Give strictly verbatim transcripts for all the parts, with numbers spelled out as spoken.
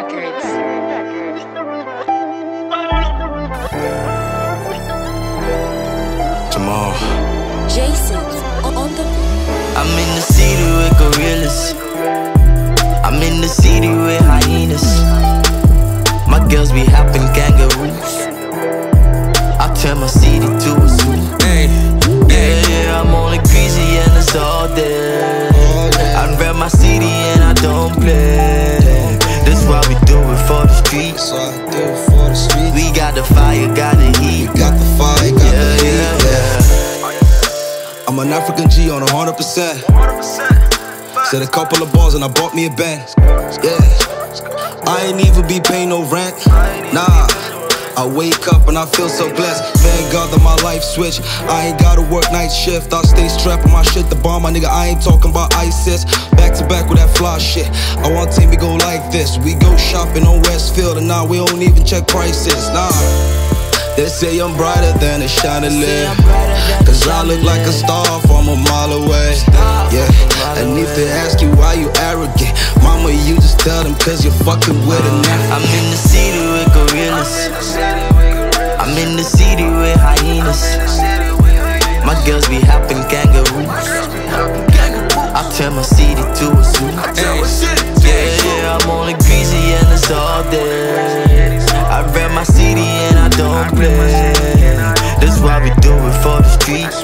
Records. Jamal. Jason on the. I'm in the city with gorillas. I'm in the city with hyenas. My girls be hopping kangaroos. I turn my city to a zoo. Hey, yeah, yeah, I'm on the greasy and it's all day. I rep my city and I don't play. That's why we do it for the streets. that's why I do it for the streets. We got the fire, got the heat. We got the fire, got Yeah, the heat. yeah, yeah. I'm an African G on a hundred percent. Said a couple of balls and I bought me a Benz. Yeah, I ain't even be paying no rent. Nah, I wake up and I feel so blessed. Thank God that my life switched. I ain't gotta work night shift. I stay strapped on my shit. The bomb, my nigga, I ain't talking about ISIS. Back to back with that fly shit. I want to take me go like this. We go shopping on Westfield and now we don't even check prices. Nah, they say I'm brighter than a chandelier. Cause I look like a star from a mile away. Yeah, and if they ask you why you arrogant, mama, you just tell them cause you're fucking with a nigga. I'm in the city with gorillas. I'm in the city with hyenas. My girls be hopping kangaroos. I turn my city to a zoo. Yeah, yeah, I'm on the greasy and it's all day. I rep my city and I don't play. That's why we do it for the streets.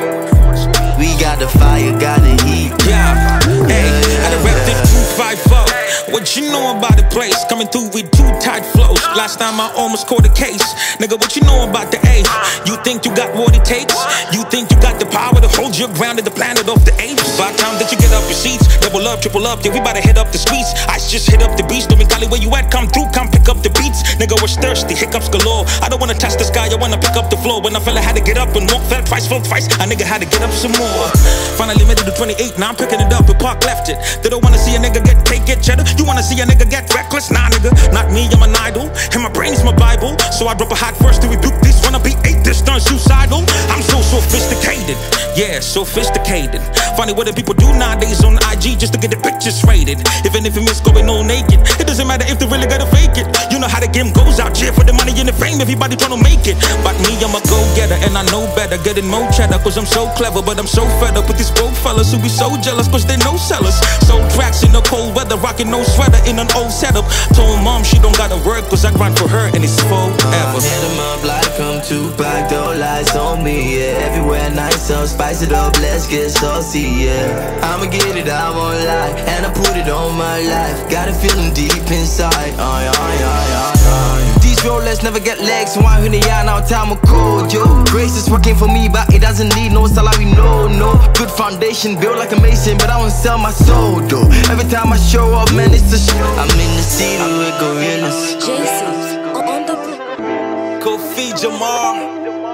We got the fire, got the heat. Yeah, hey, I done repped it two five four. What you know about the place? Coming through with two tight flows. Last time I almost caught a case. Nigga, what you know about the A? You think you got what it takes? You think you got the power to hold your ground in the planet of the apes? By the time that you get up your seats, double up, triple up, yeah, we bout to hit up the streets. Ice just hit up the beach. Dominicali, where you at? Come through, come pick up the beats. Nigga, we're thirsty, hiccups galore. I don't wanna touch the sky, I wanna pick up the floor. When I fella had to get up and walk, fell twice, fell twice. A nigga had to get up some more. Finally made it to twenty-eight, now I'm picking it up, and Park left it. They don't wanna see a nigga get cake, get cheddar. You wanna see a nigga get reckless? Nah, nigga, not me, I'm an idol. And my brain is my Bible. So I drop a hot verse to rebuke this wanna be eight, this done suicidal. I'm so sophisticated, yeah, sophisticated. Funny what the people do nowadays on I G just to get the pictures rated. Even if you miss going all naked, it doesn't matter if they really gotta fake it. You know how the game goes out here for the money and the fame, everybody tryna make it. But me, I'm a go-getter and I know better. Getting more cheddar cause I'm so clever, but I'm so fed up with these broke fellas who be so jealous cause they no sellers. Sold tracks in the cold weather, rocking no sweater in an old setup. Told mom she don't gotta work cause I grind for her and it's forever. Hit 'em up like I'm Tupac, don't lies on me, yeah. Everywhere nice, so spice it up, let's get saucy, yeah. I'ma get it, I won't lie, and I put it on my life. Got a feeling deep inside, ay, ay, ay, ay, ay. These rollers never get legs, so I'm in the yard now, time of cold, yo. Grace is working for me, but it doesn't need no salary, no, no. Good foundation, built like a mason, but I won't sell my soul, though. Every time I show up, man, it's a show. I'm in the city with gorillas. Jason on the. Kofi Jamal,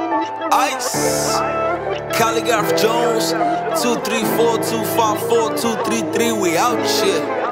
Ice, Calligraph Jones, two three four, two five four, two three three, we out shit.